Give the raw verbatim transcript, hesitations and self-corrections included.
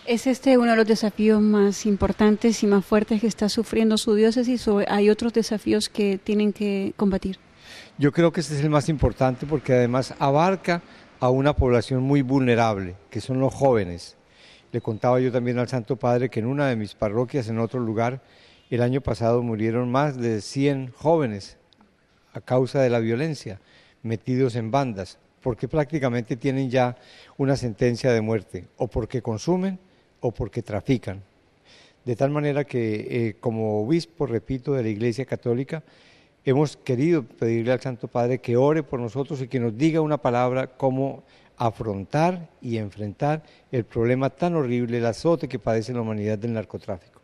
¿Es este uno de los desafíos más importantes y más fuertes que está sufriendo su diócesis o hay otros desafíos que tienen que combatir? Yo creo que este es el más importante porque además abarca a una población muy vulnerable, que son los jóvenes. Le contaba yo también al Santo Padre que en una de mis parroquias, en otro lugar, el año pasado murieron más de cien jóvenes a causa de la violencia, metidos en bandas, porque prácticamente tienen ya una sentencia de muerte, o porque consumen o porque trafican. De tal manera que eh, como obispo, repito, de la Iglesia Católica, hemos querido pedirle al Santo Padre que ore por nosotros y que nos diga una palabra cómo afrontar y enfrentar el problema tan horrible, el azote que padece la humanidad del narcotráfico.